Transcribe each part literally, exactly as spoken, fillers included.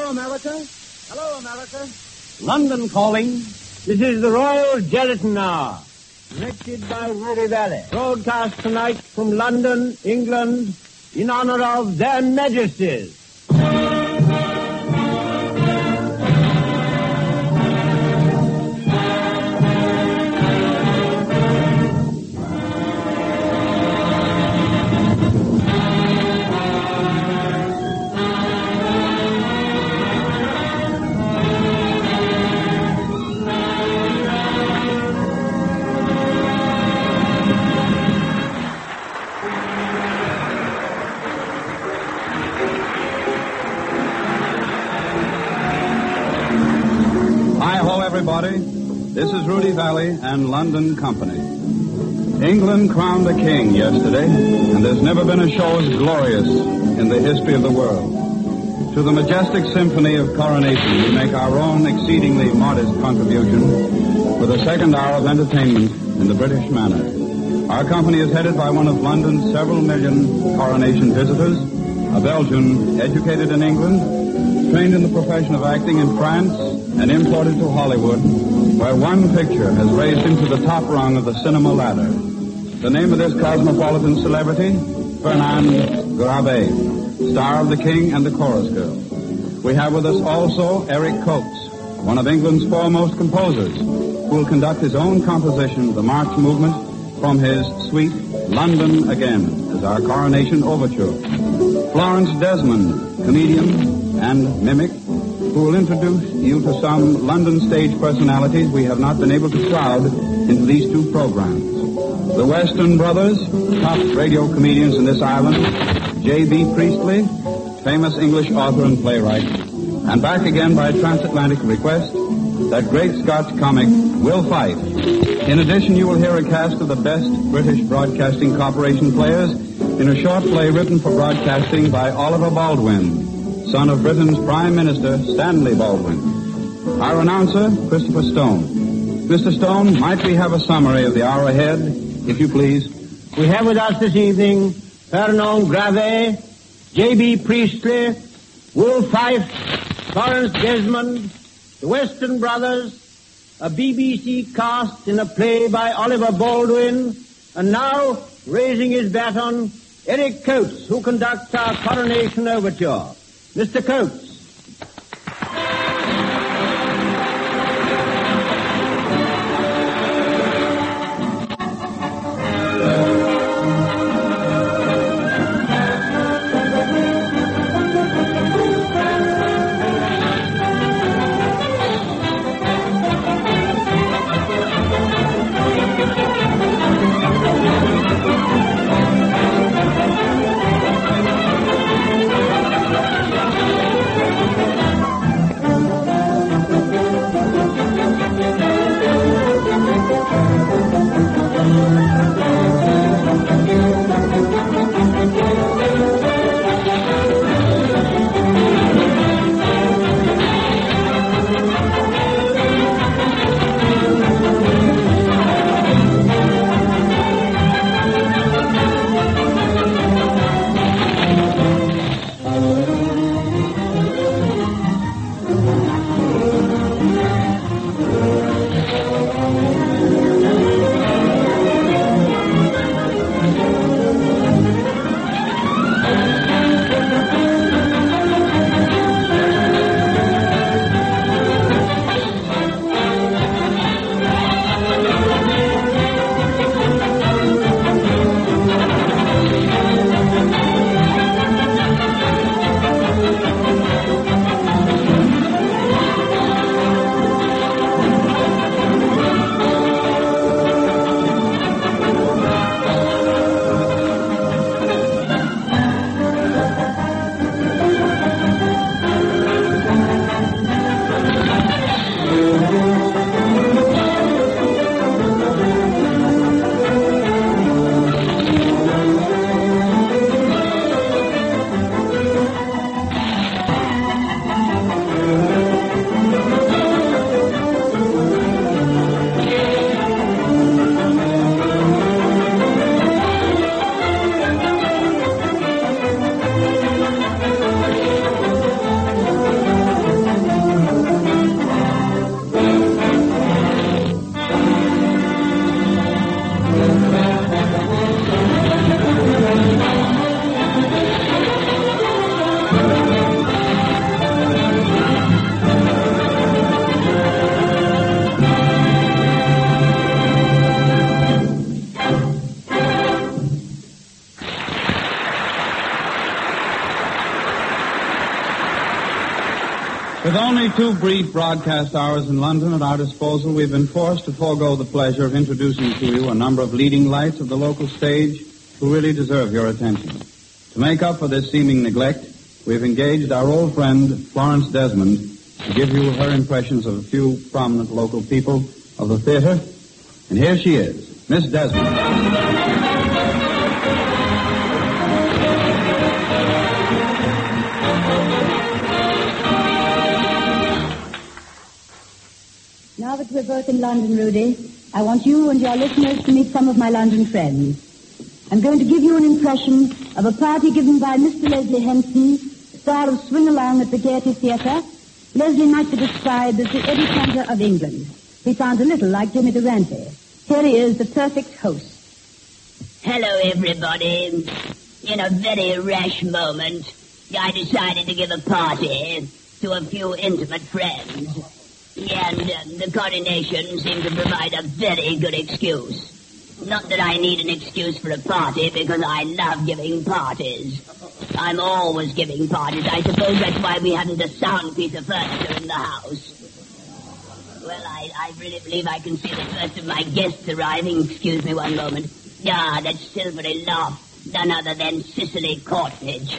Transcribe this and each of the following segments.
Hello, America. Hello, America. London calling. This is the Royal Gelatin Hour, directed by Rudy Valley. Broadcast tonight from London, England, in honor of their Majesties. Everybody, this is Rudy Valley and London Company. England crowned a king yesterday, and there's never been a show as glorious in the history of the world. To the majestic symphony of coronation, we make our own exceedingly modest contribution for the second hour of entertainment in the British manner. Our company is headed by one of London's several million coronation visitors, a Belgian educated in England, trained in the profession of acting in France, and imported to Hollywood, where one picture has raised him to the top rung of the cinema ladder. The name of this cosmopolitan celebrity, Fernand Gravé, star of The King and the Chorus Girl. We have with us also Eric Coates, one of England's foremost composers, who will conduct his own composition, the March Movement, from his suite, London Again, as our coronation overture. Florence Desmond, comedian and mimic, who will introduce you to some London stage personalities we have not been able to crowd into these two programs. The Weston Brothers, top radio comedians in this island, J B. Priestley, famous English author and playwright, and back again by transatlantic request, that great Scotch comic, Will Fife. In addition, you will hear a cast of the best British Broadcasting Corporation players in a short play written for broadcasting by Oliver Baldwin, son of Britain's Prime Minister, Stanley Baldwin. Our announcer, Christopher Stone. Mister Stone, might we have a summary of the hour ahead, if you please? We have with us this evening Fernand Gravé, J B. Priestley, Will Fife, Florence Desmond, the Weston Brothers, a B B C cast in a play by Oliver Baldwin, and now, raising his baton, Eric Coates, who conducts our coronation overture. Mister Coates. With only two brief broadcast hours in London at our disposal, we've been forced to forego the pleasure of introducing to you a number of leading lights of the local stage who really deserve your attention. To make up for this seeming neglect, we've engaged our old friend, Florence Desmond, to give you her impressions of a few prominent local people of the theater. And here she is, Miss Desmond. Now that we're both in London, Rudy, I want you and your listeners to meet some of my London friends. I'm going to give you an impression of a party given by Mister Leslie Henson, star of Swing Along at the Gaiety Theatre. Leslie might be described as the Eddie Cantor of England. He sounds a little like Jimmy Durante. Here he is, the perfect host. Hello, everybody. In a very rash moment, I decided to give a party to a few intimate friends. And um, the coronation seemed to provide a very good excuse. Not that I need an excuse for a party, because I love giving parties. I'm always giving parties. I suppose that's why we haven't a sound piece of furniture in the house. Well, I, I really believe I can see the first of my guests arriving. Excuse me one moment. Ah, that silvery laugh. None other than Cicely Courtnidge.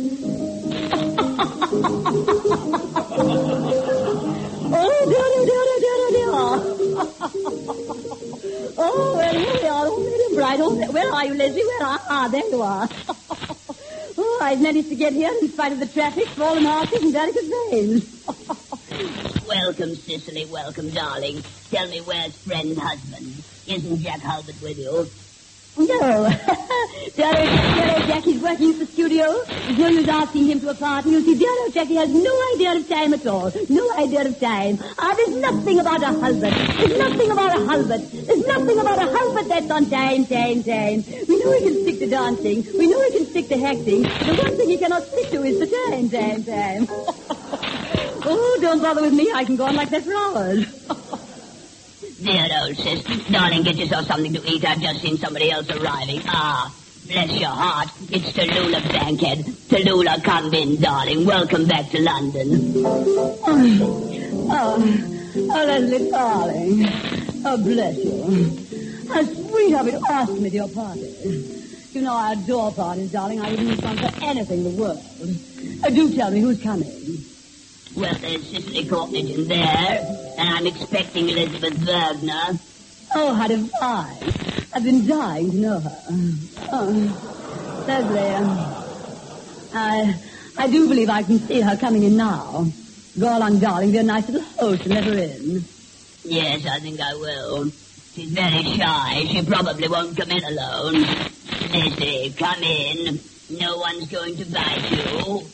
Oh, dear, dear, dear, dear, dear. Oh, well, here we are. Oh, Lady Bright. Oh, where are you, Leslie? Where are Ah, there you are. Oh, I've managed to get here in spite of the traffic, fallen horses, and delicate veins. Welcome, Cicely. Welcome, darling. Tell me, where's friend husband? Isn't Jack Halbert with you? No. Dear old Jack, he's working at the studio. There's no use asking him to a party. You see, dear old Jack, he has no idea of time at all. No idea of time. Ah, there's nothing about a Halbert. There's nothing about a Halbert. There's nothing about a Halbert that's on time, time, time. We know he can stick to dancing. We know he can stick to acting. The one thing he cannot stick to is the time, time, time. Oh, don't bother with me. I can go on like that for hours. Dear old sister, darling, get yourself something to eat. I've just seen somebody else arriving. Ah, bless your heart. It's Tallulah Bankhead. Tallulah, come in, darling. Welcome back to London. Oh, oh, oh, Leslie, darling. Oh, bless you. How sweet of you to ask me to your party. You know I adore parties, darling. I wouldn't miss one for anything in the world. Oh, do tell me who's coming. Well, there's Cicely Courtnidge in there, and I'm expecting Elizabeth Wagner. Oh, how divine. I've been dying to know her. Oh, Leslie, um, I, I do believe I can see her coming in now. Go along, darling, be a nice little host and let her in. Yes, I think I will. She's very shy. She probably won't come in alone. Lizzie, come in. No one's going to bite you.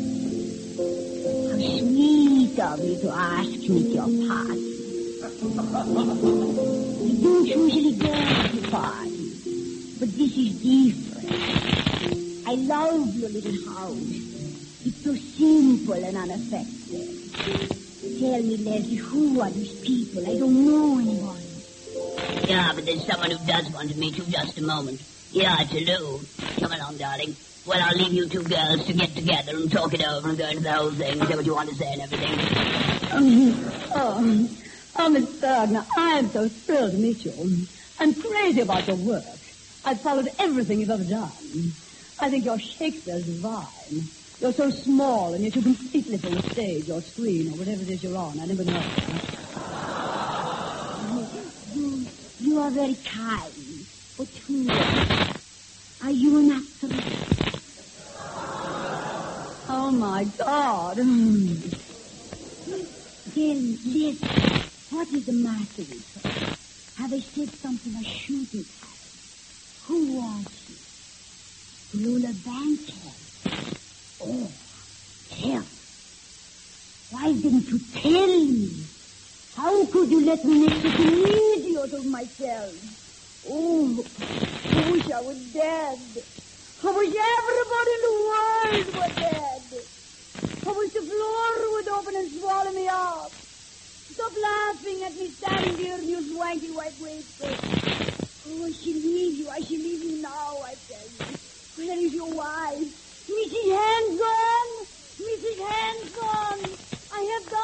Sweet of you to ask me to your party. I don't usually go to parties, but this is different. I love your little house. It's so simple and unaffected. Tell me, Leslie, who are these people? I don't know anyone. Yeah, but there's someone who does want to meet you. Just a moment. Yeah, Tallulah. Come along, darling. Well, I'll leave you two girls to get together and talk it over and go into the whole thing, say what you want to say and everything. Um, oh, oh, Miss Wagner, I am so thrilled to meet you. I'm crazy about your work. I've followed everything you've ever done. I think your Shakespeare's divine. You're so small, and yet you completely fill the stage or screen or whatever it is you're on. I never know. You, you are very kind, but who are you an actor? Oh, my God. Then, yes, what is the matter with her? Have I said something I shouldn't have? Who was she? Tallulah Bankhead. Oh, tell. Why didn't you tell me? How could you let me make such an idiot of myself? Oh, I wish I was dead. I wish everybody in the world were dead. I wish the floor would open and swallow me up. Stop laughing at me standing here in your swanky white waistcoat. Oh, I shall leave you. I shall leave you now, I tell you. Where is your wife? Missus Hanson! Missus Hanson! I have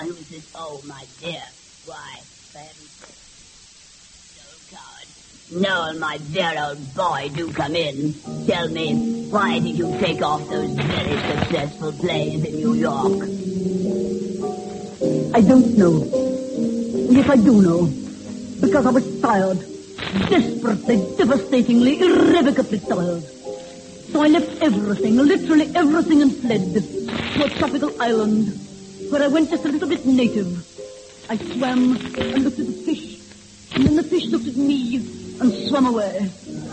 who's this? Oh, my dear. Why, for heaven's sake. Old coward. Noel, my dear old boy, do come in. Tell me, why did you take off those very successful plays in New York? I don't know. Yes, I do know. Because I was tired. Desperately, devastatingly, irrevocably tired. So I left everything, literally everything, and fled to a tropical island where I went just a little bit native. I swam and looked at the fish, and then the fish looked at me and swam away.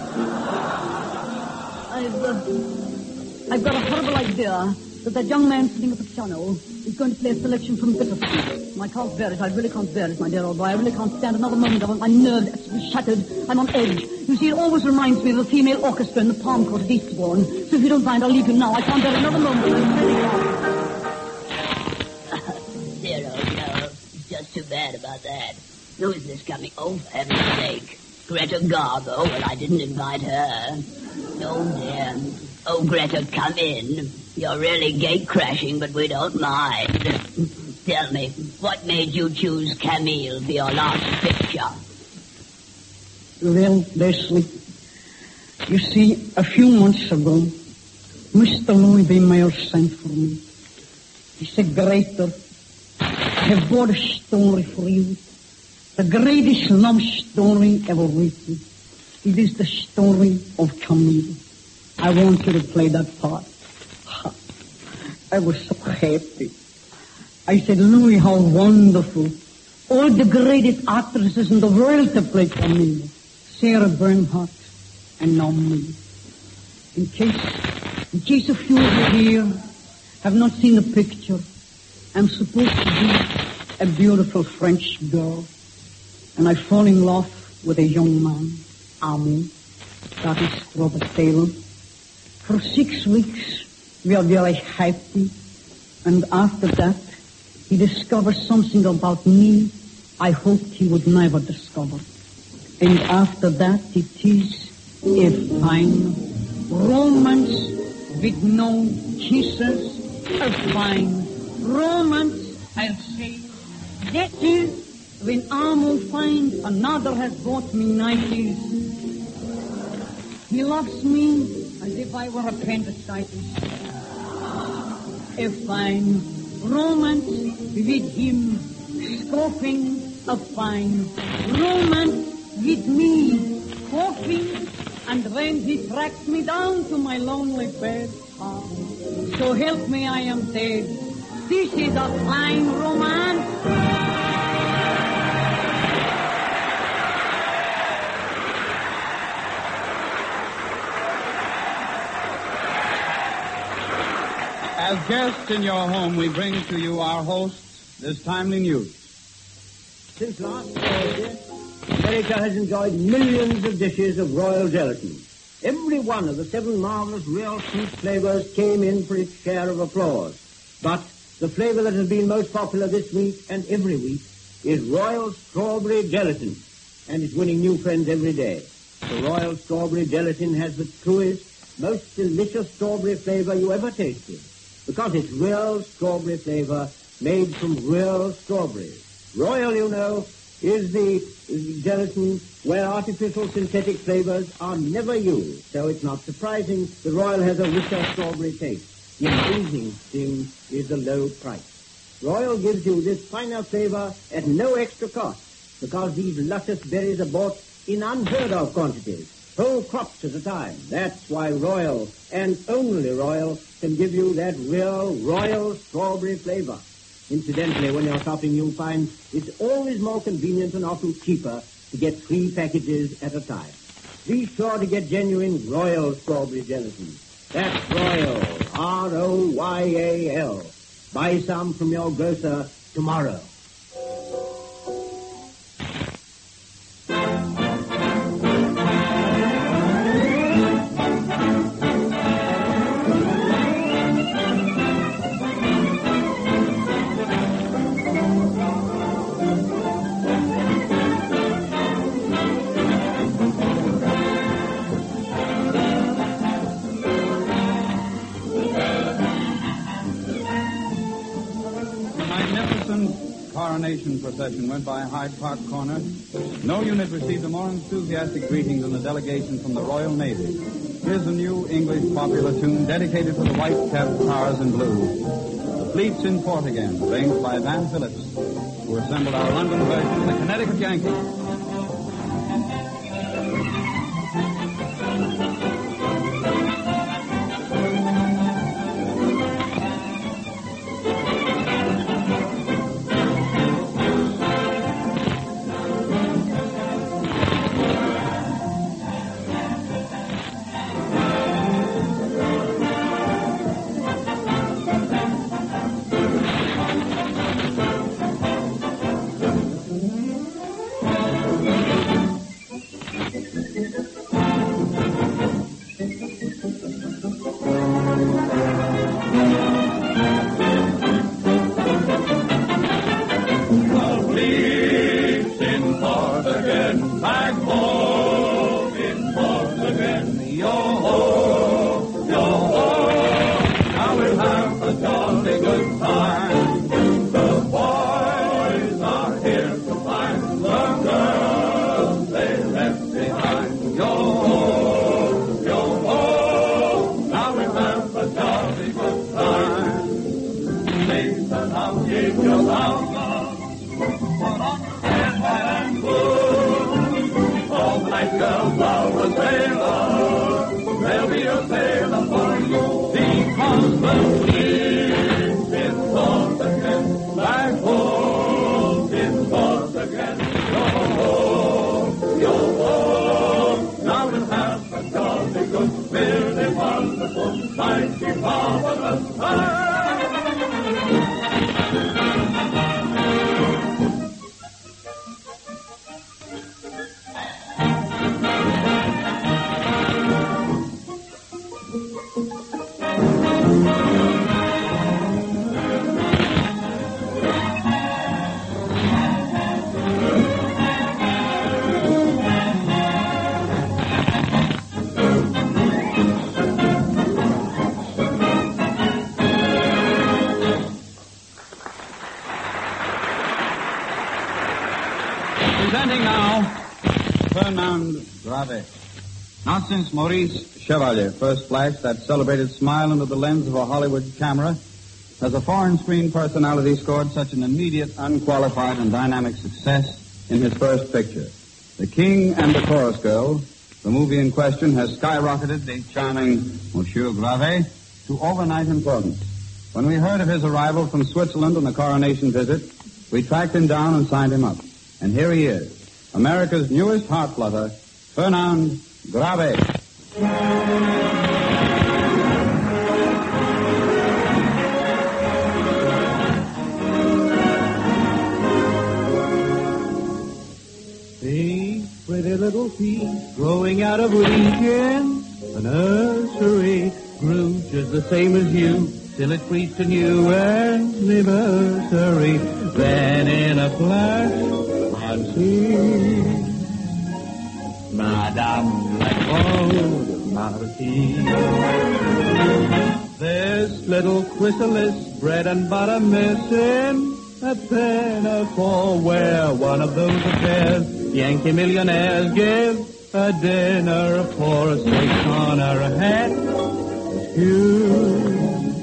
I've, uh, I've got a horrible idea that that young man sitting at the piano is going to play a selection from Bittersweet. I can't bear it. I really can't bear it, my dear old boy. I really can't stand another moment of it. My nerves are absolutely shattered. I'm on edge. You see, it always reminds me of the female orchestra in the Palm Court at Eastbourne. So if you don't mind, I'll leave you now. I can't bear another moment. I really can't. Dear old no. It's just too bad about that. Who is this coming? Oh, for heaven's sake. Greta Garbo. Well, I didn't invite her. Oh, dear. Oh, Greta, come in. You're really gate crashing, but we don't mind. Tell me, what made you choose Camille for your last picture? Well, Leslie, you see, a few months ago, Mister Louis B. Mayer sent for me. He said, Greta, I have brought a story for you. The greatest love story ever written. It is the story of Camille. I want you to play that part. I was so happy. I said, Louis, how wonderful. All the greatest actresses in the world to play Camille. Sarah Bernhardt and now me. In case, in case a few of you here have not seen the picture, I'm supposed to be a beautiful French girl. And I fall in love with a young man, Armand. That is Robert Taylor. For six weeks, we are very happy. And after that, he discovered something about me I hoped he would never discover. And after that, it is a fine romance with no kisses. A fine romance, I'll say. That is when Armand finds another has bought me nineties. He loves me as if I were appendicitis. A fine romance with him, scoffing. A fine romance with me, coughing. And then he tracks me down to my lonely bed. Ah, so help me, I am dead. This is a fine romance. As guests in your home, we bring to you our hosts this timely news. Since last Thursday, America has enjoyed millions of dishes of royal gelatin. Every one of the seven marvelous real fruit flavors came in for its share of applause. But the flavor that has been most popular this week and every week is royal strawberry gelatin, and it's winning new friends every day. The royal strawberry gelatin has the truest, most delicious strawberry flavor you ever tasted, because it's real strawberry flavor made from real strawberries. Royal, you know, is the gelatin where artificial synthetic flavors are never used, so it's not surprising the Royal has a richer strawberry taste. The amazing thing is the low price. Royal gives you this finer flavor at no extra cost, because these luscious berries are bought in unheard-of quantities, whole crops at a time. That's why Royal, and only Royal, can give you that real Royal strawberry flavor. Incidentally, when you're shopping, you'll find it's always more convenient and often cheaper to get three packages at a time. Be sure to get genuine Royal strawberry gelatin. That's Royal, R O Y A L. Buy some from your grocer tomorrow. coronation procession went by Hyde Park Corner, no unit received a more enthusiastic greeting than the delegation from the Royal Navy. Here's a new English popular tune dedicated to the white-capped towers in blue. The fleet's in port again, arranged by Van Phillips, who assembled our London version of the Connecticut Yankee. Presenting now, Fernand Gravé. Not since Maurice Chevalier first flashed that celebrated smile into the lens of a Hollywood camera has a foreign screen personality scored such an immediate, unqualified, and dynamic success in his first picture. The King and the Chorus Girl, the movie in question, has skyrocketed the charming Monsieur Gravé to overnight importance. When we heard of his arrival from Switzerland on the coronation visit, we tracked him down and signed him up. And here he is, America's newest heart flutter, Fernand Gravé. See, pretty little feet growing out of Lincoln, a nursery grew just the same as you, till it reached a new anniversary. Then in a flash, I'm seeing Madame Lacombe Marquis. This little chrysalis, bread and butter missing, a pinafore where one of those affairs Yankee millionaires give a dinner for a six on her head. It's huge.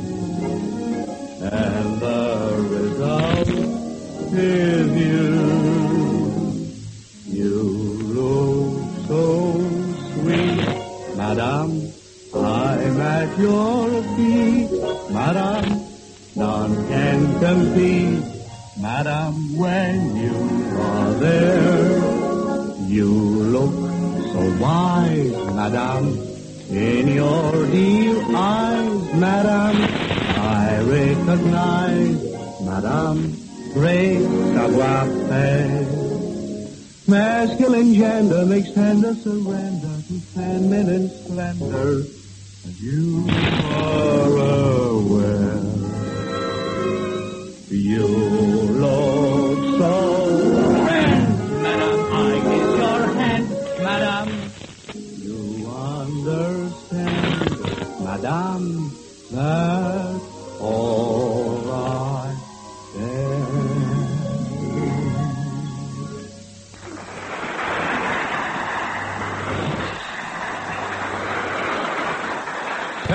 And the result is you. You look so sweet, Madame. I'm at your feet, Madame. None can compete, Madame, when you are there. You look so wise, Madame. In your dear eyes, Madame, I recognize, Madame, great savoir-faire. Masculine gender makes tender surrender to feminine splendor, as you are aware. You look so grand, Madame, I kiss your hand, Madame. You understand, Madame, that's all I can.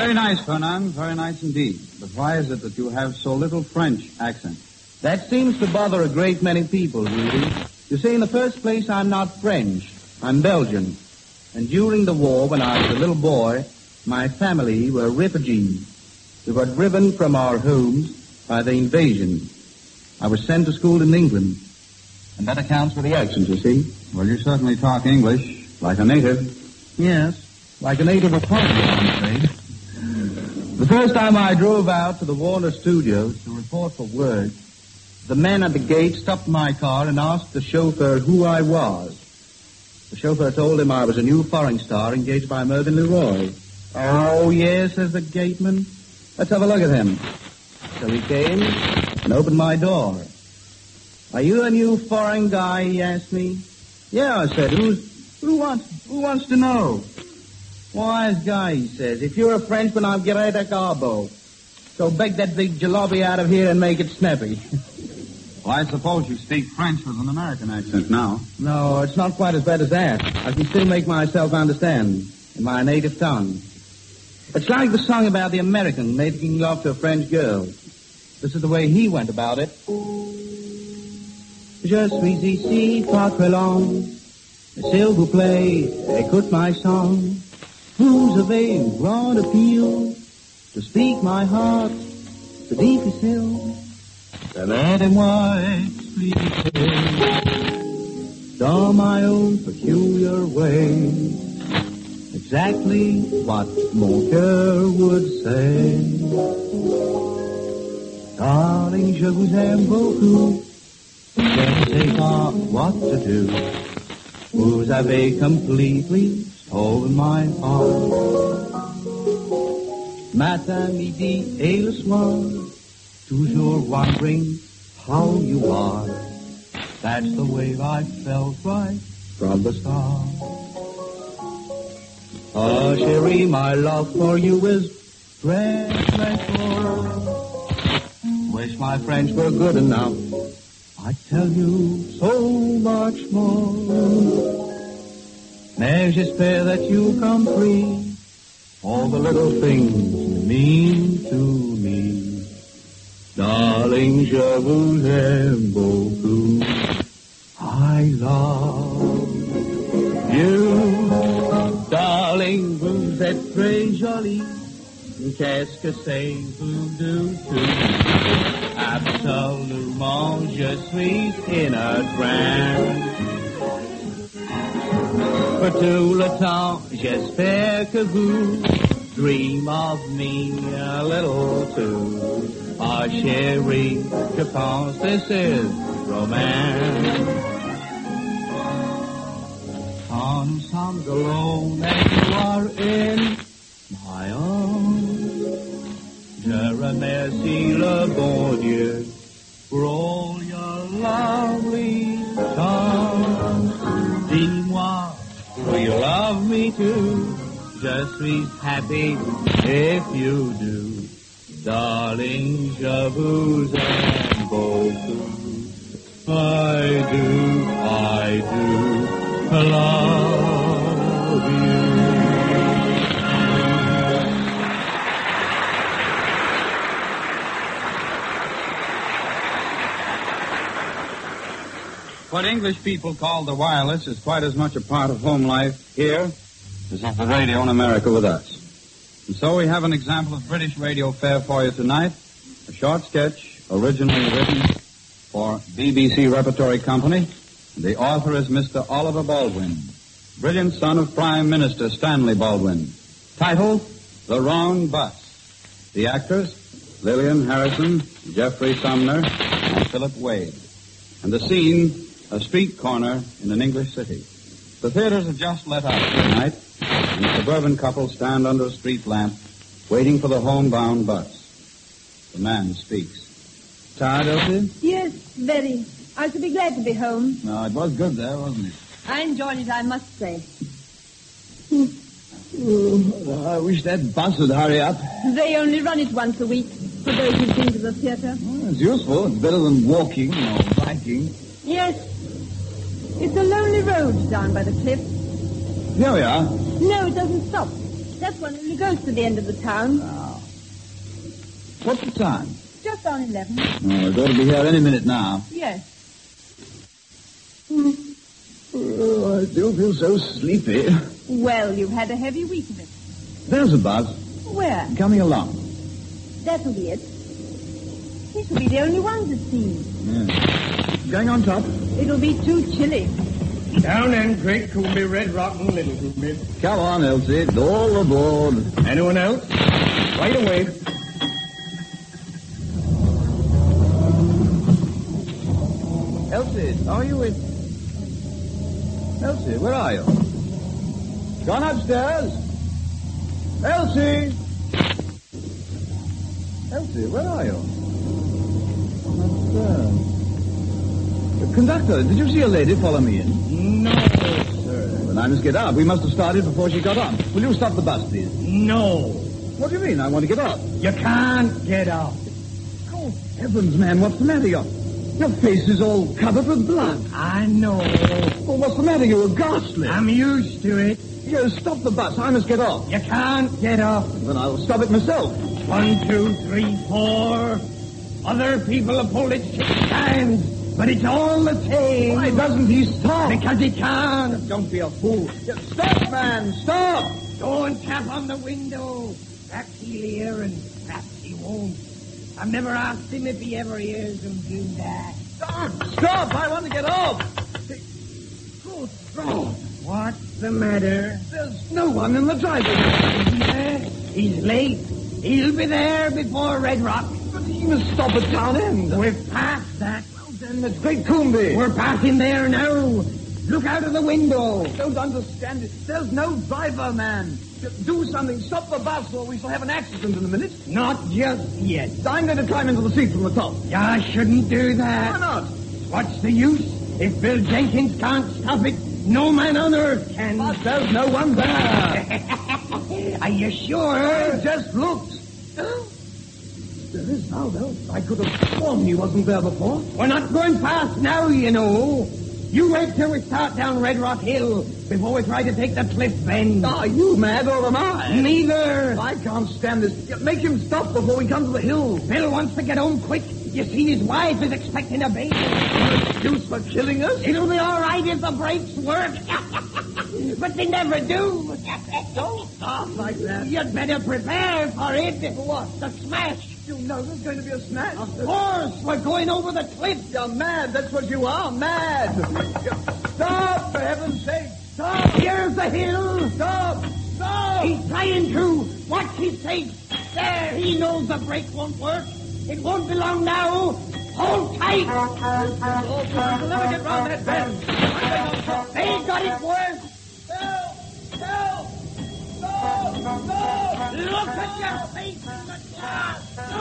Very nice, Fernand. Very nice indeed. But why is it that you have so little French accent? That seems to bother a great many people, Rudy. You see, in the first place, I'm not French. I'm Belgian. And during the war, when I was a little boy, my family were refugees. We were driven from our homes by the invasion. I was sent to school in England. And that accounts for the accent, you see. Well, you certainly talk English like a native. Yes, like a native of Portugal, I'm afraid. The first time I drove out to the Warner Studios to report for work, the man at the gate stopped my car and asked the chauffeur who I was. The chauffeur told him I was a new foreign star engaged by Mervyn LeRoy. Oh, yes, says the gateman. Let's have a look at him. So he came and opened my door. Are you a new foreign guy, he asked me. Yeah, I said. Who's, who wants, who wants to know? Wise guy, he says. If you're a Frenchman, I'm Greta Garbo. So beg that big jalopy out of here and make it snappy. Well, I suppose you speak French with an American accent now. No, it's not quite as bad as that. I can still make myself understand in my native tongue. It's like the song about the American making love to a French girl. This is the way he went about it. Je suis ici, pas très long. S'il vous plaît, écoute my song. Vous avez un grand appeal to speak my heart. C'est difficile. Permettez-moi expliquer dans my own peculiar way exactly what mon cœur would say. Darling, je vous aime beaucoup. Je ne sais pas what to do. Vous avez completely stolen my heart. Matin, midi et le soir, toujours wondering how you are. That's the way I felt right from the start. Oh, chérie, my love for you is dreadful. Wish my French were good enough. I'd tell you so much more. Mais j'espère that you'll come free. All the little things mean to me. Darling, je vous aime beaucoup. I love you. Darling, vous êtes très jolie. Qu'est-ce que c'est vous deux tout? Absolument, je suis in a trance. For tout le temps, j'espère que vous dream of me a little too. Ah, chérie, je pense this is romance. Quand nous sommes alone and you are in my arms, je remercie le bon Dieu for all your lovely charms. Dis-moi, will you love me too? Je suis happy if you do. Darling, je vous aime beaucoup. I do, I do love you. What English people call the wireless is quite as much a part of home life here as is the radio in America with us. And so we have an example of British radio fare for you tonight, a short sketch originally written for B B C Repertory Company. The author is Mister Oliver Baldwin, brilliant son of Prime Minister Stanley Baldwin. Title, The Wrong Bus. The actors, Lillian Harrison, Jeffrey Sumner, and Philip Wade. And the scene, a street corner in an English city. The theaters have just let out tonight, and a suburban couple stand under a street lamp, waiting for the homebound bus. The man speaks. Tired, Elsie? Yes, very. I shall be glad to be home. No, it was good there, wasn't it? I enjoyed it, I must say. Oh, I wish that bus would hurry up. They only run it once a week for those who've been to the theatre. Well, it's useful. It's better than walking or biking. Yes. It's a lonely road down by the cliff. Here we are. No, it doesn't stop. That one only goes to the end of the town. Oh. What's the time? Just on eleven. Oh, it ought to be here any minute now. Yes. Oh, I still feel so sleepy. Well, you've had a heavy week of it. There's a bus. Where? Coming along. That'll be it. We shall be the only ones, it seems. Yeah. Going on top. It'll be too chilly. Down then, Great Coombe, Red Rock, and Little Coombe. Come on, Elsie. All aboard. Anyone else? Right away. Elsie, are you in? Elsie, where are you? Gone upstairs? Elsie! Elsie, where are you? Upstairs. Conductor, did you see a lady follow me in? No, sir. Then I must get out. We must have started before she got on. Will you stop the bus, please? No. What do you mean? I want to get off. You can't get out. Oh, heavens, man, what's the matter? Your, your face is all covered with blood. I know. Well, what's the matter? You're ghastly. I'm used to it. You stop the bus. I must get off. You can't get off. Then I'll stop it myself. One, two, three, four. Other people have pulled it six times, but it's all the same. Why doesn't he stop? Because he can't. Don't be a fool. Stop, man. Stop. Go and tap on the window. Perhaps he'll hear and perhaps he won't. I've never asked him if he ever hears him do that. Stop. Stop. I want to get off. Good God. What's the matter? There's no one in the driveway. Yeah, he's late. He'll be there before Red Rock. But he must stop at town end. We've passed that. Well, then it's Great Coombe. We're passing there now. Look out of the window. I don't understand it. There's no driver, man. Do something. Stop the bus or we shall have an accident in a minute. Not just yet. I'm going to climb into the seat from the top. You shouldn't do that. Why not? What's the use? If Bill Jenkins can't stop it, no man on earth can. But there's no one there. Are you sure? I just looked. There is now, though. I could have sworn he wasn't there before. We're not going fast now, you know. You wait till we start down Red Rock Hill before we try to take the cliff bend. Are you mad or am I? Neither. I can't stand this. Make him stop before we come to the hill. Bill wants to get home quick. You see, his wife is expecting a baby. Excuse for killing us? It'll be all right if the brakes work. But they never do. Don't stop like that. You'd better prepare for it. For what? The smash. You know there's going to be a smash. Of course. We're going over the cliff. You're mad. That's what you are. Mad. Stop, for heaven's sake. Stop. Here's the hill. Stop. Stop. He's trying to. Watch his face. There. He knows the brake won't work. It won't be long now. Hold tight. We'll never get round that bend. They got it worse. Help! Help! No! No! Look at your face in the glass.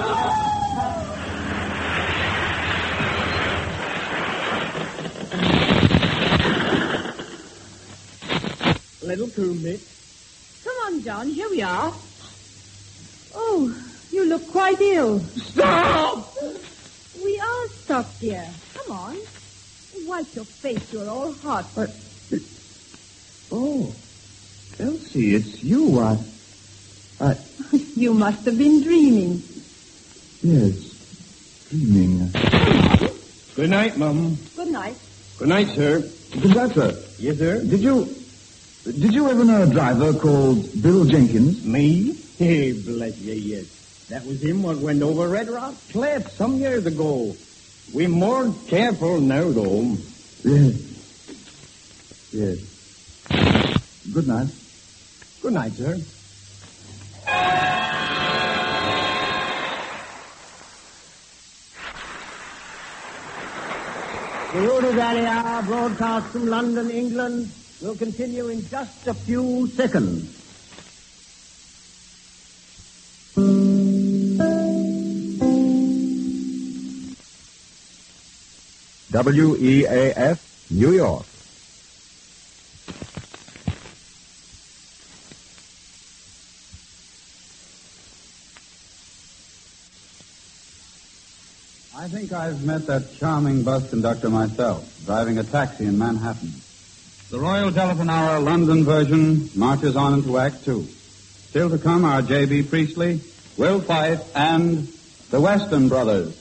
Little Coombe. Come on, John. Here we are. Oh, you look quite ill. Stop! We are stuck here. Come on. Wipe your face. You're all hot. But... Oh, Elsie, it's you. I... I... You must have been dreaming. Yes, dreaming. Good night, Mum. Good night. Good night, sir. Conductor. Yes, sir? Did you... Did you ever know a driver called Bill Jenkins? Me? Hey, bless you, yes. That was him what went over Red Rock Cliff some years ago. We're more careful now, though. Yes. Yes. Good night. Good night, sir. The Rudy Valley Hour, broadcast from London, England, will continue in just a few seconds. W E A F, New York. I think I've met that charming bus conductor myself, driving a taxi in Manhattan. The Royal Telephone Hour London version marches on into Act Two. Still to come are J B. Priestley, Will Fife, and the Weston Brothers.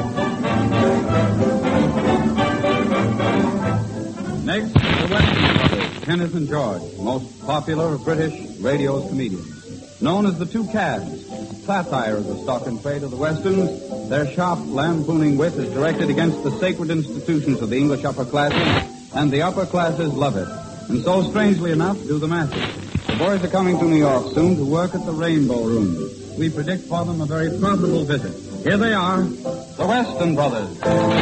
Next, the Weston Brothers, Kenneth and George, most popular of British radio's comedians. Known as the Two Cabs, satire of the stock and trade of the Westons, their sharp, lampooning wit is directed against the sacred institutions of the English upper classes, and the upper classes love it. And so, strangely enough, do the masses. The boys are coming to New York soon to work at the Rainbow Room. We predict for them a very profitable visit. Here they are, the Weston Brothers.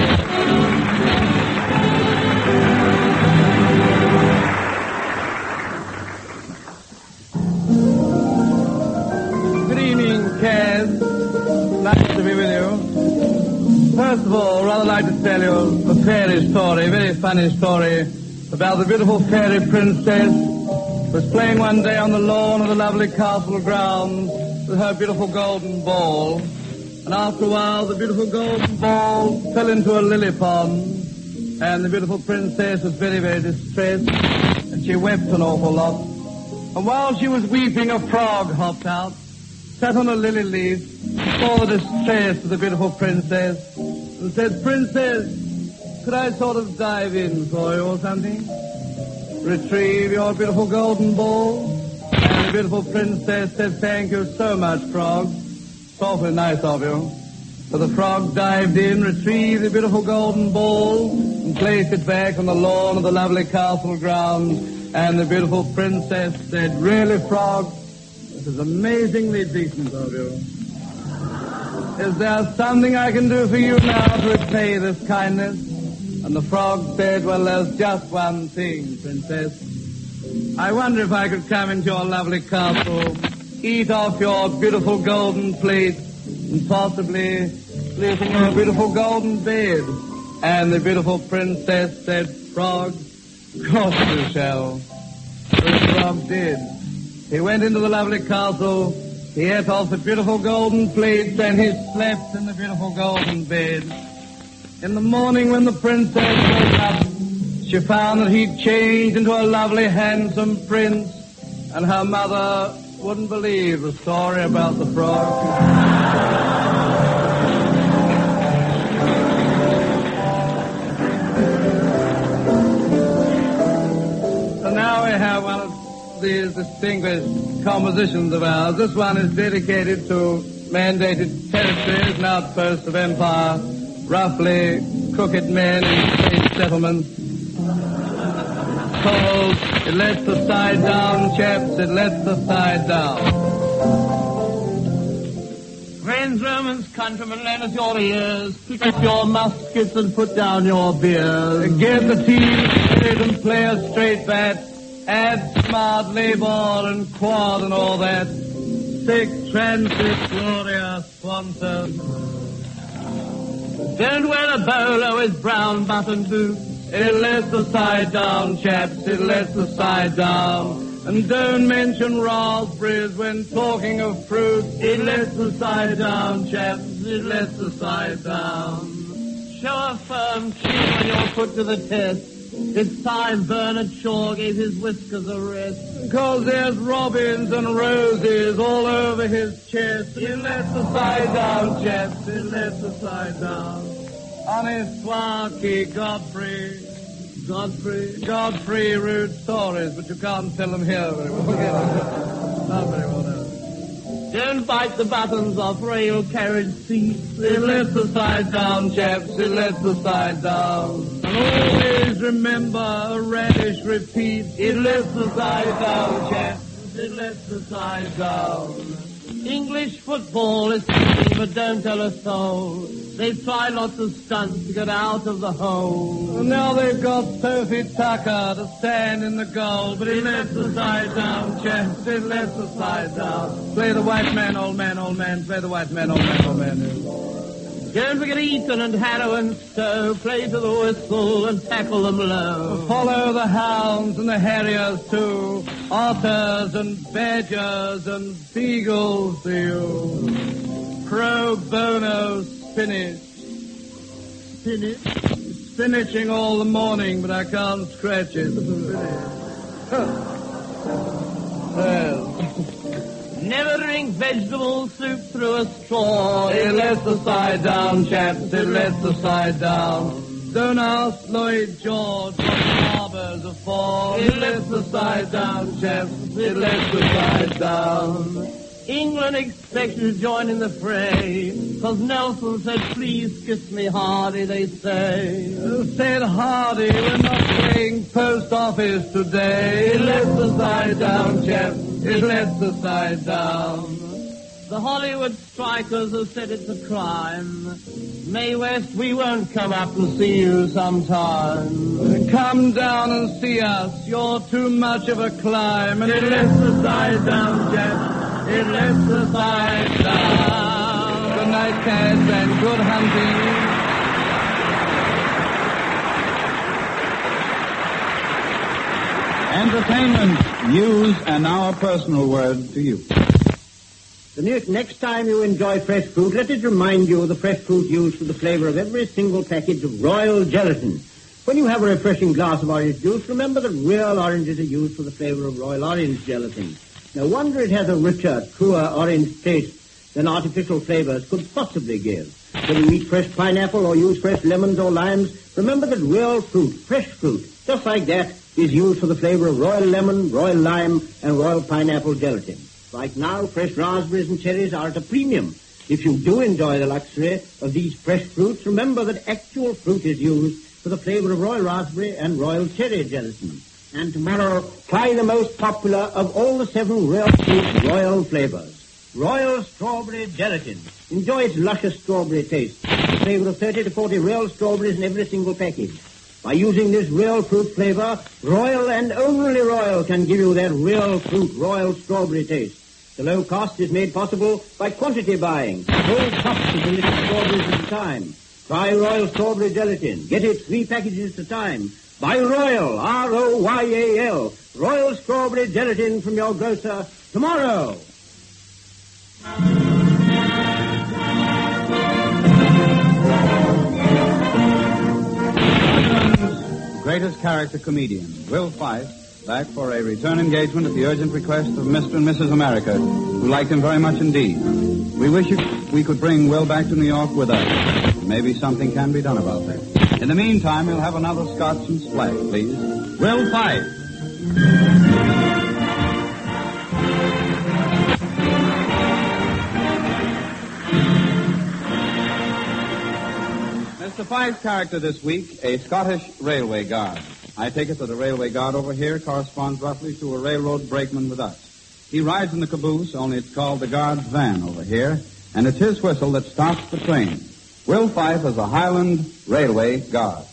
Good evening, Kaz. Nice to be with you. First of all, rather like to tell you a fairy story, a very funny story, about the beautiful fairy princess who was playing one day on the lawn of the lovely castle grounds with her beautiful golden ball. And after a while, the beautiful golden ball fell into a lily pond, and the beautiful princess was very, very distressed, and she wept an awful lot. And while she was weeping, a frog hopped out, sat on a lily leaf, saw the distress of the beautiful princess, and said, "Princess, could I sort of dive in for you or something? Retrieve your beautiful golden ball?" And the beautiful princess said, "Thank you so much, frog. It's awfully nice of you." So the frog dived in, retrieved the beautiful golden ball, and placed it back on the lawn of the lovely castle grounds. And the beautiful princess said, "Really, frog, this is amazingly decent of you. Is there something I can do for you now to repay this kindness?" And the frog said, "Well, there's just one thing, princess. I wonder if I could come into your lovely castle, eat off your beautiful golden plate, and possibly sleep in your beautiful golden bed." And the beautiful princess said, "Frog, of course you shall." So the frog did. He went into the lovely castle, he ate off the beautiful golden plates, and he slept in the beautiful golden bed. In the morning when the princess woke up, she found that he'd changed into a lovely, handsome prince, and her mother wouldn't believe the story about the frog. So now we have one of these distinguished compositions of ours. This one is dedicated to mandated territories and outposts of empire, roughly crooked men in state settlements. Called, "It lets the side down, chaps, it lets the side down." Friends, Romans, countrymen, lend us your ears. Pick up your muskets and put down your beers. Get the team straight and play a straight bat. Add smart labor and quad and all that. Sic transit gloria swanton. Don't wear a bolo with brown button boots. It lets the side down, chaps, it lets the side down. And don't mention raspberries when talking of fruit. It lets the side down, chaps, it lets the side down. Show a firm chin when you're put to the test. It's time Bernard Shaw gave his whiskers a rest. Because there's robins and roses all over his chest. It lets the side down, chaps, it lets the side down. Honest Swarky Godfrey, Godfrey, Godfrey rude stories, but you can't tell them here very well. Not very well, no. Don't bite the buttons off rail carriage seats. It lets the side down, chaps, it lets the side down. And always remember a radish repeat. It lets the side down, chaps, it lets the side down. English football is something, but don't tell a soul. They've tried lots of stunts to get out of the hole. And now they've got Sophie Tucker to stand in the goal, but it lets the side down, chaps, it lets the side down. Play the white man, old man, old man, play the white man, old man, old man. Don't forget Eton and Harrow and Stowe. Play to the whistle and tackle them low. Follow the hounds and the harriers too. Otters and badgers and beagles to you. Pro bono spinach. Spinach? Spinaching all the morning, but I can't scratch it. Well, Never drink vegetable soup through a straw. It lets the side down, chaps. It lets the side down. Don't ask Lloyd George what harbours are for. It lets the side down, chaps. It lets the side down. England expects you to join in the fray, 'cause Nelson said, please kiss me hardy, they say. Who said hardy, we're not playing post office today. It lets the side down, chaps. It lets the side down. The Hollywood strikers have said it's a crime. Mae West, we won't come up and see you sometime. Come down and see us. You're too much of a climb. And it lets the side down, chaps. It lets the side down. Good night, cats, and good hunting. Entertainment, news, and now a personal word to you. The ne- next time you enjoy fresh fruit, let it remind you of the fresh fruit used for the flavor of every single package of Royal Gelatin. When you have a refreshing glass of orange juice, remember that real oranges are used for the flavor of Royal Orange Gelatin. No wonder it has a richer, truer orange taste than artificial flavors could possibly give. When you eat fresh pineapple or use fresh lemons or limes, remember that real fruit, fresh fruit, just like that, is used for the flavor of Royal Lemon, Royal Lime, and Royal Pineapple Gelatin. Right now, fresh raspberries and cherries are at a premium. If you do enjoy the luxury of these fresh fruits, remember that actual fruit is used for the flavor of Royal Raspberry and Royal Cherry Gelatin. And tomorrow, try the most popular of all the seven real fruit Royal flavors. Royal Strawberry Gelatin. Enjoy its luscious strawberry taste. The flavor of thirty to forty real strawberries in every single package. By using this real fruit flavor, Royal and only Royal can give you that real fruit Royal strawberry taste. The low cost is made possible by quantity buying. Whole cups of delicious strawberries at a time. Try Royal Strawberry Gelatin. Get it three packages at a time. Buy Royal, R O Y A L, Royal Strawberry Gelatin from your grocer tomorrow. Greatest character comedian, Will Fife, back for a return engagement at the urgent request of Mister and Missus America, who liked him very much indeed. We wish you, we could bring Will back to New York with us. Maybe something can be done about that. In the meantime, we'll have another Scotch and Splash, please. Will Fife. Mister Fife's character this week, a Scottish railway guard. I take it that the railway guard over here corresponds roughly to a railroad brakeman with us. He rides in the caboose, only it's called the guard's van over here, and it's his whistle that stops the train. Will Fife is a Highland railway guard.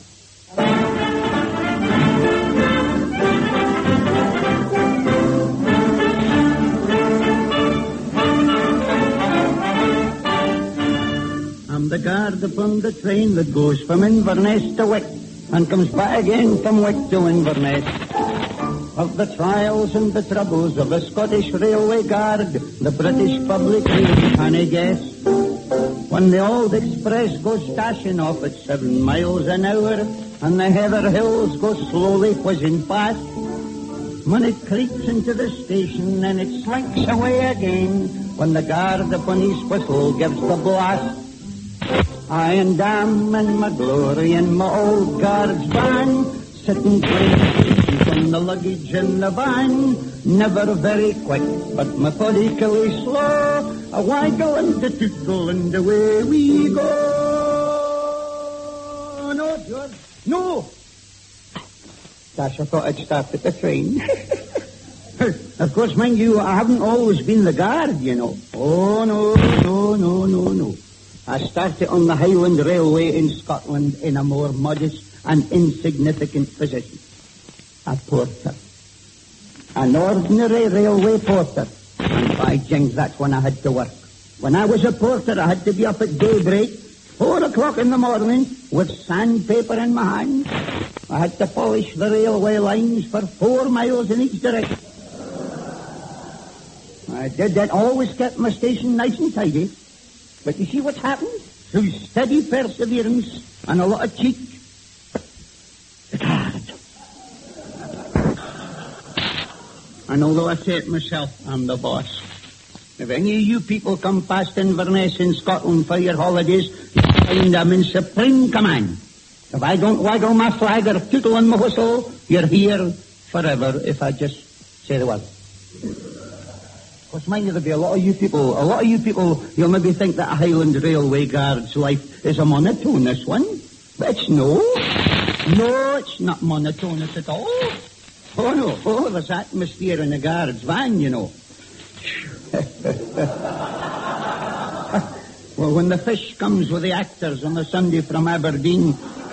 I'm the guard upon the train that goes from Inverness to Wick and comes back again from Wick to Inverness. Of the trials and the troubles of a Scottish railway guard, the British public really can't guess. When the old express goes dashing off at seven miles an hour and the heather hills go slowly whizzing past, when it creeps into the station and it slinks away again, when the guard upon his whistle gives the blast, I and I'm in my glory in my old guard's van, sitting clean on the luggage in the van, never very quick, but methodically slow, a waggle and a tickle and away we go. No, George, no! Gosh, I thought I'd started the train. Of course, mind you, I haven't always been the guard, you know. Oh, no, no, no, no, no. I started on the Highland Railway in Scotland in a more modest and insignificant position. A porter. An ordinary railway porter. And by jings, that's when I had to work. When I was a porter, I had to be up at daybreak, four o'clock in the morning, with sandpaper in my hand. I had to polish the railway lines for four miles in each direction. I did that, always kept my station nice and tidy. But you see what's happened? Through steady perseverance and a lot of cheek. The guard. And although I say it myself, I'm the boss. If any of you people come past Inverness in Scotland for your holidays, you'll find I'm in supreme command. If I don't waggle my flag or tootle on my whistle, you're here forever if I just say the word. Of course, mind you, there'll be a lot of you people, a lot of you people, you'll maybe think that a Highland Railway Guard's life is a monotonous one. But it's no. No, it's not monotonous at all. Oh, no. Oh, there's atmosphere in the Guard's van, you know. Well, when the fish comes with the actors on the Sunday from Aberdeen,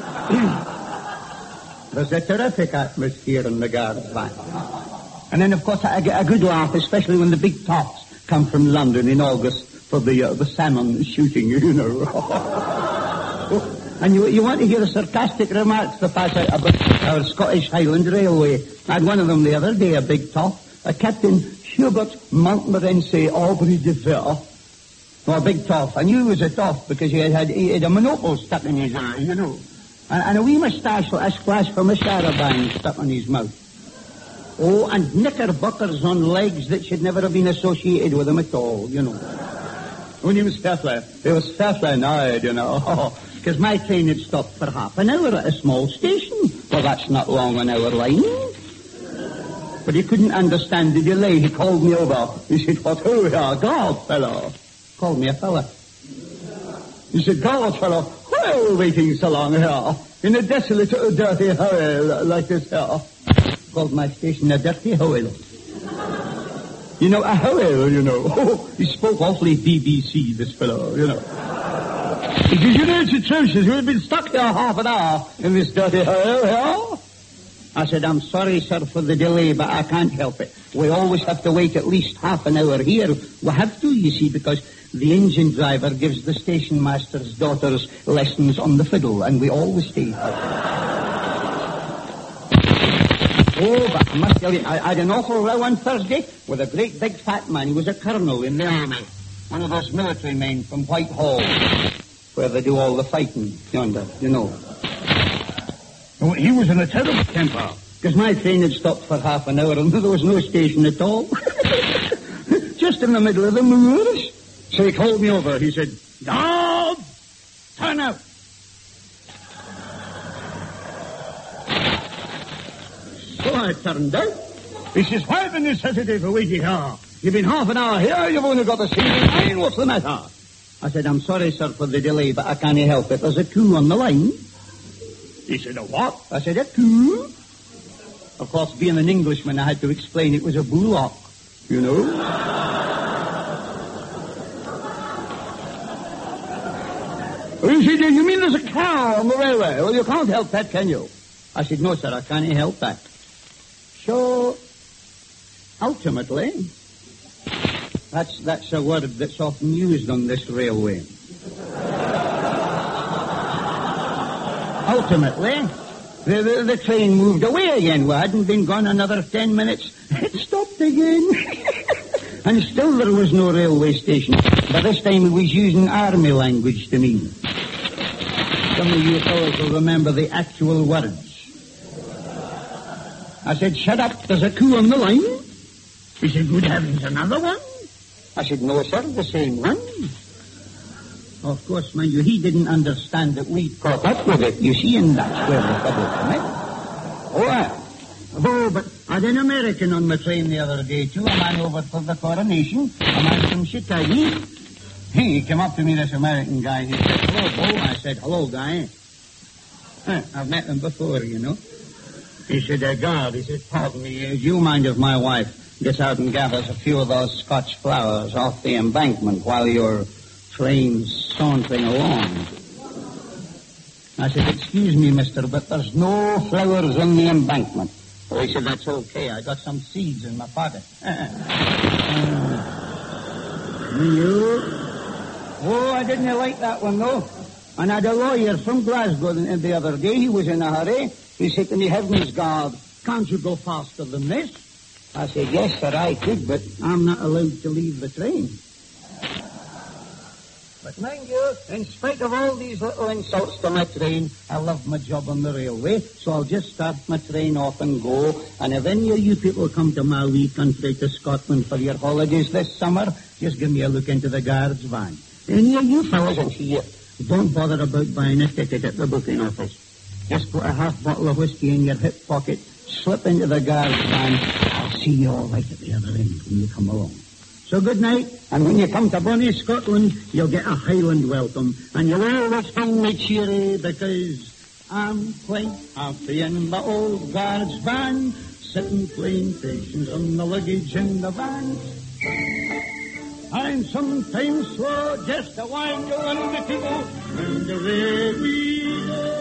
there's a terrific atmosphere in the Guard's van. And then, of course, I get a good laugh, especially when the big tops come from London in August for the uh, the salmon shooting, you know. And you, you want to hear the sarcastic remarks to pass out about our Scottish Highland Railway. I had one of them the other day, a big top, a Captain Hubert Montmorency Aubrey de Vere. Oh, a big toff. I knew he was a toff because he had, had, he had a monocle stuck in his eye, you know. And, and a wee moustache like a splash from a saraband stuck in his mouth. Oh, and knickerbockers on legs that should never have been associated with him at all, you know. When he was fairly, he was fairly annoyed, you know, because my train had stopped for half an hour at a small station. Well, that's not long on our line. But he couldn't understand the delay. He called me over. He said, what, who are God, fellow? Called me a fella. He said, God, fellow, why are we waiting so long here? In a desolate, dirty hurry like this here. Called my station a dirty howell. You know, a howell, you know. Oh, he spoke awfully B B C, this fellow, you know. He says, you know, it's atrocious. We've been stuck here half an hour in this dirty howell here. I said, I'm sorry, sir, for the delay, but I can't help it. We always have to wait at least half an hour here. We have to, you see, because the engine driver gives the station master's daughters lessons on the fiddle, and we always stay. Oh, but I must tell you, I, I had an awful row on Thursday with a great big fat man. He was a colonel in the army. One of those military men from Whitehall, where they do all the fighting yonder, you know. Oh, he was in a terrible temper. Because my train had stopped for half an hour and there was no station at all. Just in the middle of the moors. So he called me over. He said, Dog, turn out. So I turned out. He says, why the necessity for waiting here? You've been half an hour here, you've only got a single line. What's the matter? I said, I'm sorry, sir, for the delay, but I can't help it. There's a coup on the line. He said, a what? I said, a coup. Of course, being an Englishman, I had to explain it was a bullock, you know. He said, you mean there's a cow on the railway? Well, you can't help that, can you? I said, no, sir, I can't help that. So, ultimately, that's, that's a word that's often used on this railway. Ultimately, the, the, the train moved away again. We hadn't been gone another ten minutes. It stopped again. And still there was no railway station. But this time he was using army language to me. Some of you fellows will remember the actual words. I said, shut up, there's a coup on the line. He said, good heavens, another one? I said, no, sir, the same one. Of course, mind you, he didn't understand that we'd caught up with it, you see, and that's where the trouble came in. Oh, uh, oh, but I had an American on my train the other day, too, a man over for the coronation, a man from Chicago. He came up to me, this American guy, he said, hello, Bo. I said, hello, guy. Huh, I've met him before, you know. He said, uh, God, he said, pardon me, uh, do you mind if my wife gets out and gathers a few of those Scotch flowers off the embankment while your train's sauntering along? I said, excuse me, mister, but there's no flowers on the embankment. Oh, he said, that's okay. I got some seeds in my pocket. uh, you? Oh, I didn't like that one, though. And I had a lawyer from Glasgow the, the other day. He was in a hurry. He said to me, heavens, God, can't you go faster than this? I said, yes, sir, I could, but I'm not allowed to leave the train. But mind you, in spite of all these little insults to my train, I love my job on the railway, so I'll just start my train off and go. And if any of you people come to my wee country, to Scotland, for your holidays this summer, just give me a look into the guard's van. Any of you fellas in here, don't bother about buying a ticket at the booking office. Just put a half bottle of whiskey in your hip pocket, slip into the guard's van. I'll see you all right at the other end when you come along. So good night, and when you come to bonny Scotland, you'll get a Highland welcome, and you'll always find me cheery, because I'm quite happy in the old guard's van, sitting playing patience on the luggage in the van. I'm sometimes slow, just a wind you and the people, and the radio.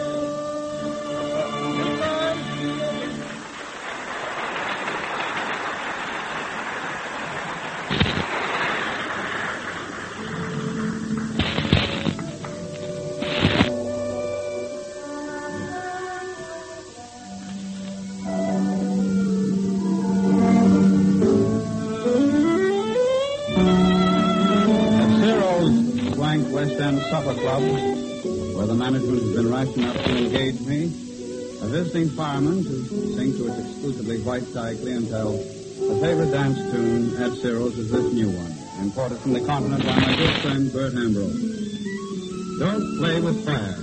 West End Supper Club, where the management has been rash enough to engage me, a visiting fireman to sing to its exclusively white tie clientele a favorite dance tune at Ciro's is this new one, imported from the continent by my good friend Bert Ambrose. Don't play with fire.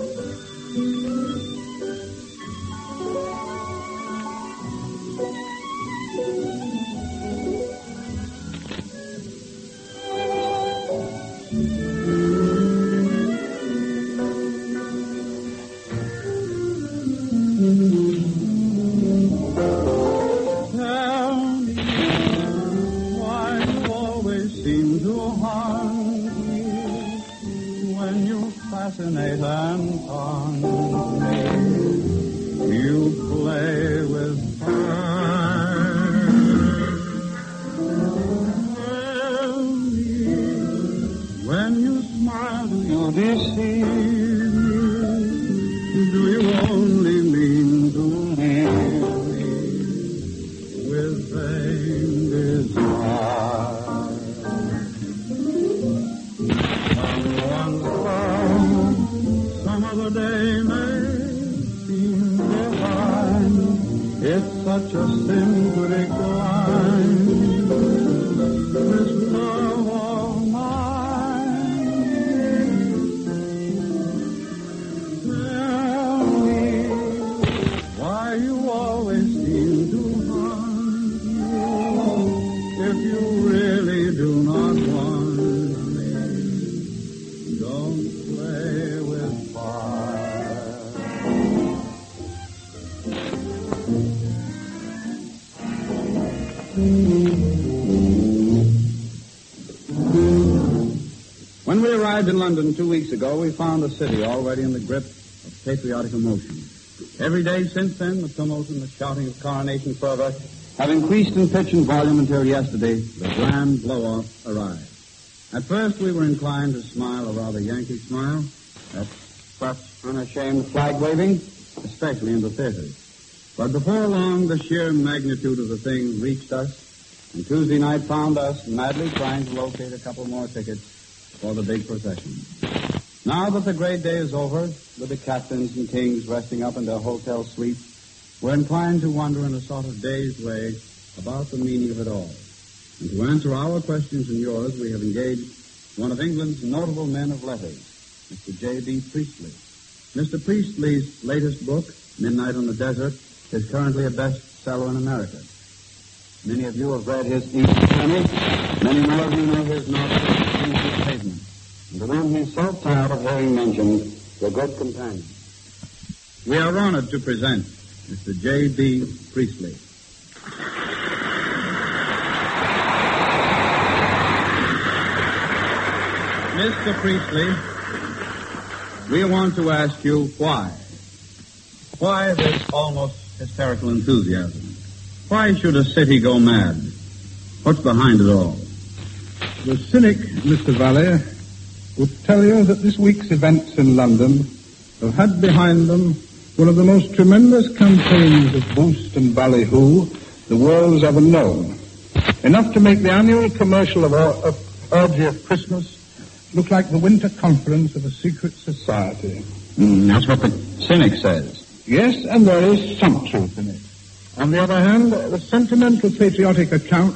fascinate and taunt me. You play with fire. Tell me, when you smile, do you deceive me? Do you only mean to leave me with vain desire? Some other day may seem divine. It's such a sin to decline this love of mine. Tell me why you always seem to haunt me. If you really do not want me, don't play with fire. When we arrived in London two weeks ago, we found the city already in the grip of patriotic emotion. Every day since then, the tumult and the shouting of coronation fervor have increased in pitch and volume until yesterday the grand blow-off arrived. At first, we were inclined to smile a rather Yankee smile at such unashamed flag-waving, especially in the theaters. But before long, the sheer magnitude of the thing reached us, and Tuesday night found us madly trying to locate a couple more tickets for the big procession. Now that the great day is over, with the captains and kings resting up in their hotel suites, we're inclined to wonder in a sort of dazed way about the meaning of it all. And to answer our questions and yours, we have engaged one of England's notable men of letters, Mister J B Priestley. Mister Priestley's latest book, Midnight on the Desert, is currently a bestseller in America. Many of you have read his East Journey. Many more of you know his novel, King's Pavement. And to whom he's so proud of hearing mentioned, your good companion. We are honored to present Mister J B Priestley. Mister Priestley, we want to ask you why. Why this almost hysterical enthusiasm? Why should a city go mad? What's behind it all? The cynic, Mister Valley, would tell you that this week's events in London have had behind them one of the most tremendous campaigns of boost and ballyhoo the world has ever known. Enough to make the annual commercial of, of orgy of Christmas look like the winter conference of a secret society. Mm, that's what the cynic says. Yes, and there is some truth in it. On the other hand, the sentimental patriotic account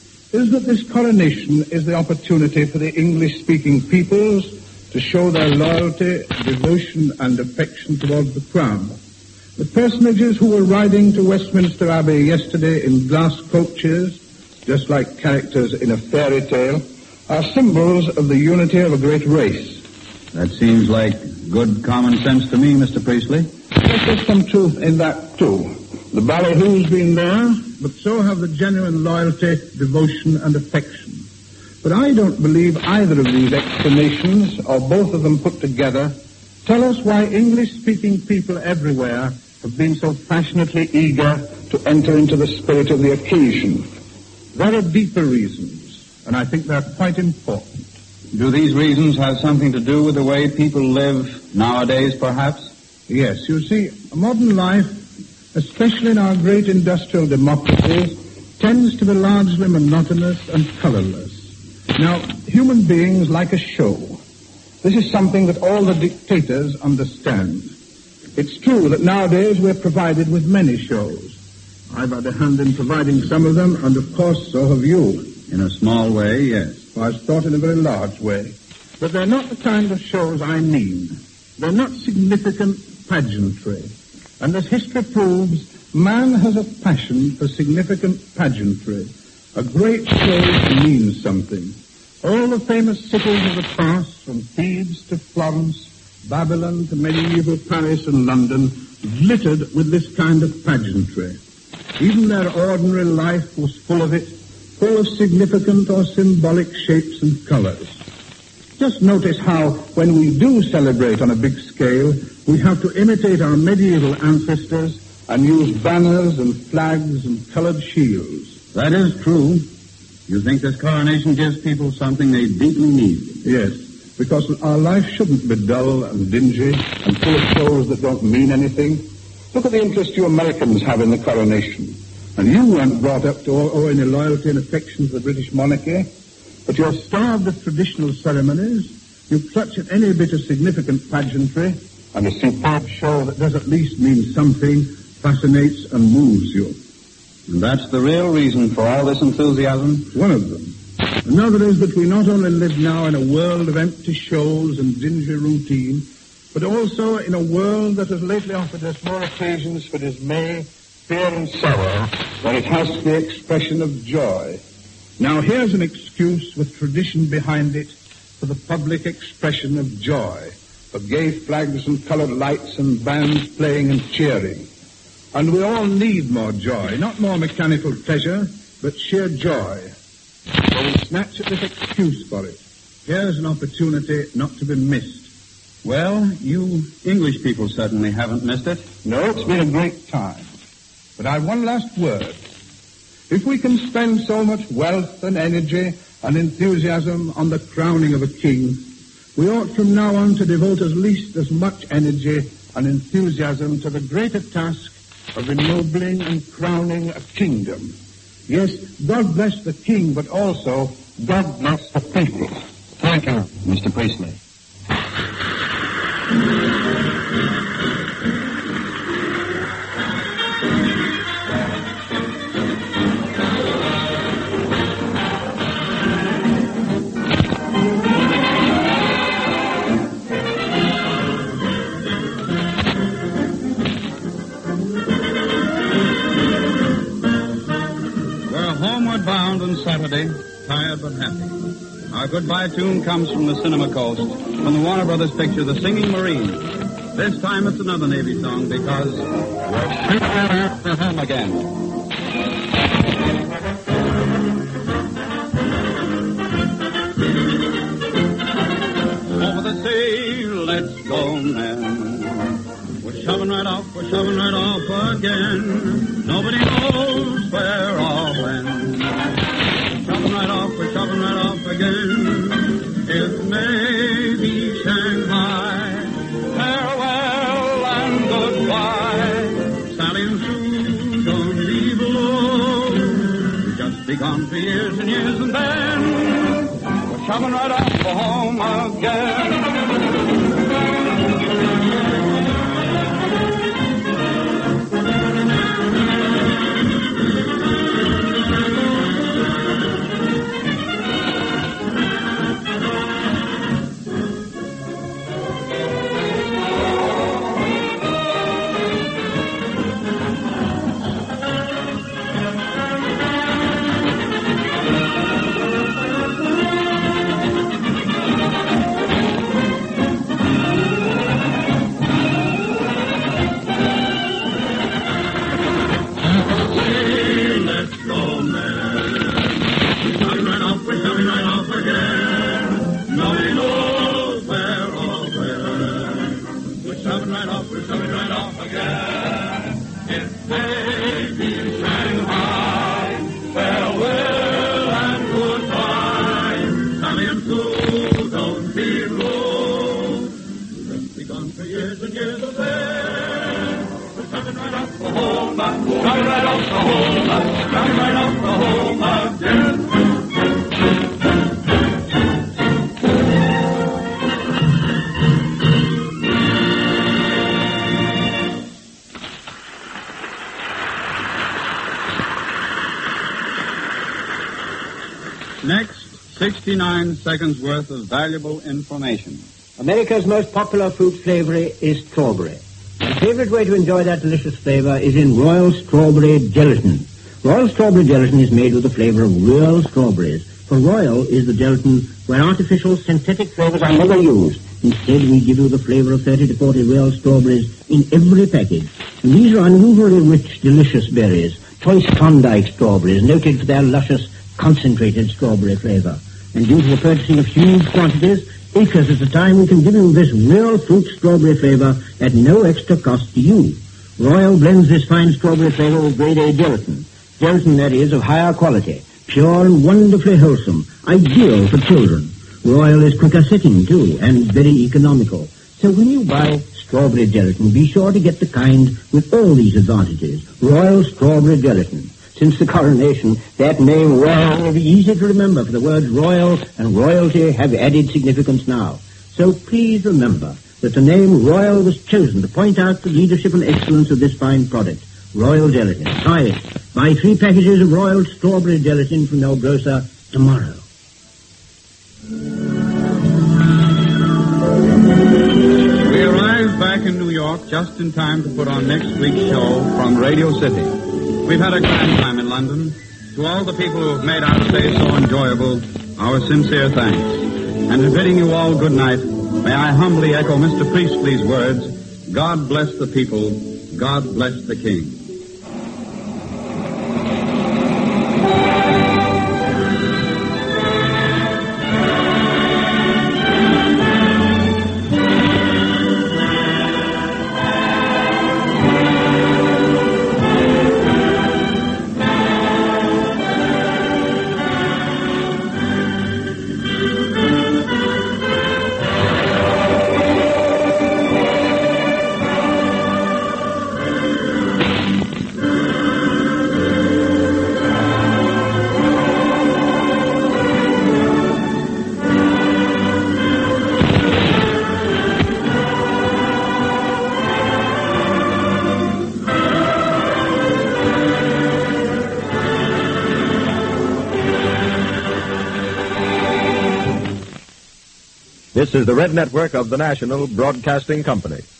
is that this coronation is the opportunity for the English-speaking peoples to show their loyalty, devotion, and affection towards the crown. The personages who were riding to Westminster Abbey yesterday in glass coaches, just like characters in a fairy tale, are symbols of the unity of a great race. That seems like good common sense to me, Mister Priestley. Yes, there's some truth in that, too. The ballyhoo's been there, but so have the genuine loyalty, devotion, and affection. But I don't believe either of these explanations, or both of them put together, tell us why English-speaking people everywhere have been so passionately eager to enter into the spirit of the occasion. There are deeper reasons, and I think they're quite important. Do these reasons have something to do with the way people live nowadays, perhaps? Yes, you see, modern life, especially in our great industrial democracies, tends to be largely monotonous and colorless. Now, human beings like a show. This is something that all the dictators understand. It's true that nowadays we're provided with many shows. I've had a hand in providing some of them, and of course so have you. In a small way, yes. I thought in a very large way. But they're not the kind of shows I mean. They're not significant pageantry. And as history proves, man has a passion for significant pageantry. A great show means something. All the famous cities of the past, from Thebes to Florence, Babylon to medieval Paris and London, glittered with this kind of pageantry. Even their ordinary life was full of it, full of significant or symbolic shapes and colors. Just notice how, when we do celebrate on a big scale, we have to imitate our medieval ancestors and use banners and flags and colored shields. That is true. You think this coronation gives people something they deeply need? Yes, because our life shouldn't be dull and dingy and full of shows that don't mean anything. Look at the interest you Americans have in the coronation. And you weren't brought up to owe any loyalty and affection to the British monarchy, but you're starved of traditional ceremonies. You clutch at any bit of significant pageantry, and a superb show that does at least mean something fascinates and moves you. And that's the real reason for all this enthusiasm? One of them. Another is that we not only live now in a world of empty shows and dingy routine, but also in a world that has lately offered us more occasions for dismay, fear, and sorrow than it has for the expression of joy. Now here's an excuse with tradition behind it for the public expression of joy, for gay flags and colored lights and bands playing and cheering. And we all need more joy, not more mechanical pleasure, but sheer joy. So we snatch at this excuse for it. Here's an opportunity not to be missed. Well, you English people certainly haven't missed it. No, it's been a great time. But I've one last word. If we can spend so much wealth and energy and enthusiasm on the crowning of a king, we ought from now on to devote at least as much energy and enthusiasm to the greater task of ennobling and crowning a kingdom. Yes, God bless the king, but also God bless the people. Thank you, Mister Priestley. Saturday, tired but happy. Our goodbye tune comes from the Cinema Coast, from the Warner Brothers picture, The Singing Marine. This time it's another Navy song because we're shooting for home again. Over the sea, let's go now. We're shoving right off, we're shoving right off again. Nobody knows where or when. Shoving right off, we're shoving right off again. It may be Shanghai. Farewell and goodbye. Sally and Sue, don't leave alone. We've just begun for years and years and then we're shoving right off for home again. Next, sixty-nine seconds worth of valuable information. America's most popular fruit flavour is strawberry. My favorite way to enjoy that delicious flavor is in Royal Strawberry Gelatin. Royal Strawberry Gelatin is made with the flavor of real strawberries. For Royal is the gelatin where artificial synthetic flavors are never used. Instead, we give you the flavor of thirty to forty real strawberries in every package. And these are unusually rich, delicious berries. Choice Klondike strawberries, noted for their luscious, concentrated strawberry flavor. And due to the purchasing of huge quantities, acres at a time, we can give you this real fruit strawberry flavor at no extra cost to you. Royal blends this fine strawberry flavor with grade A gelatin. Gelatin, that is, of higher quality, pure and wonderfully wholesome, ideal for children. Royal is quicker setting, too, and very economical. So when you buy strawberry gelatin, be sure to get the kind with all these advantages. Royal Strawberry Gelatin. Since the coronation, that name Royal will be easy to remember, for the words royal and royalty have added significance now. So please remember that the name Royal was chosen to point out the leadership and excellence of this fine product. Royal Gelatin. Try it. Buy three packages of Royal Strawberry Gelatin from your grocer tomorrow. We arrived back in New York just in time to put on next week's show from Radio City. We've had a grand time in London. To all the people who have made our stay so enjoyable, our sincere thanks. And in bidding you all good night, may I humbly echo Mister Priestley's words, God bless the people, God bless the King. This is the Red Network of the National Broadcasting Company.